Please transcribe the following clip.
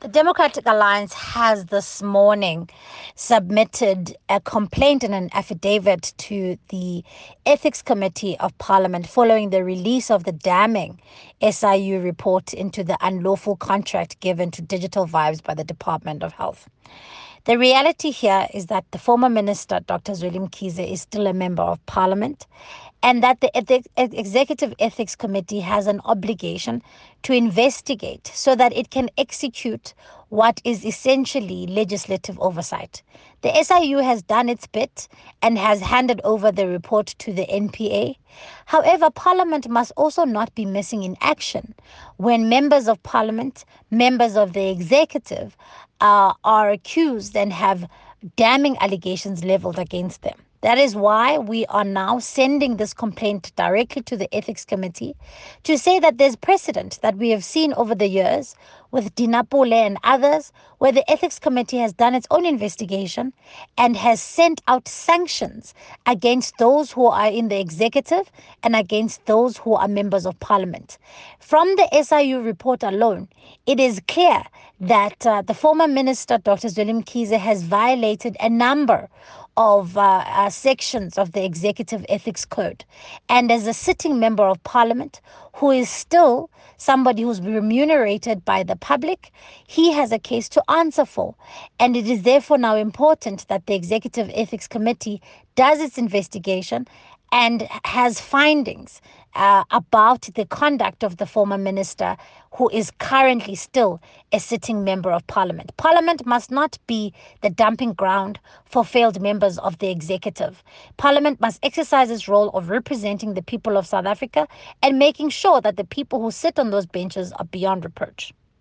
The Democratic Alliance has this morning submitted a complaint and an affidavit to the Ethics Committee of Parliament following the release of the damning SIU report into the unlawful contract given to Digital Vibes by the Department of Health. The reality here is that the former minister, Dr. Zweli Mkhize, is still a member of parliament, and that the Executive Ethics Committee has an obligation to investigate so that it can execute what is essentially legislative oversight. The SIU has done its bit and has handed over the report to the NPA. However, Parliament must also not be missing in action when members of Parliament, members of the executive, are accused and have damning allegations leveled against them. That is why we are now sending this complaint directly to the Ethics Committee to say that there's precedent that we have seen over the years with Dinapule and others, where the Ethics Committee has done its own investigation and has sent out sanctions against those who are in the executive and against those who are members of parliament. From the SIU report alone, it is clear that the former minister, Dr. Zweli Mkhize, has violated a number of sections of the Executive Ethics Code. And as a sitting member of parliament, who is still somebody who's remunerated by the public, he has a case to answer for. And it is therefore now important that the Executive Ethics Committee does its investigation and has findings about the conduct of the former minister, who is currently still a sitting member of parliament. Parliament must not be the dumping ground for failed members of the executive. Parliament must exercise its role of representing the people of South Africa and making sure that the people who sit on those benches are beyond reproach.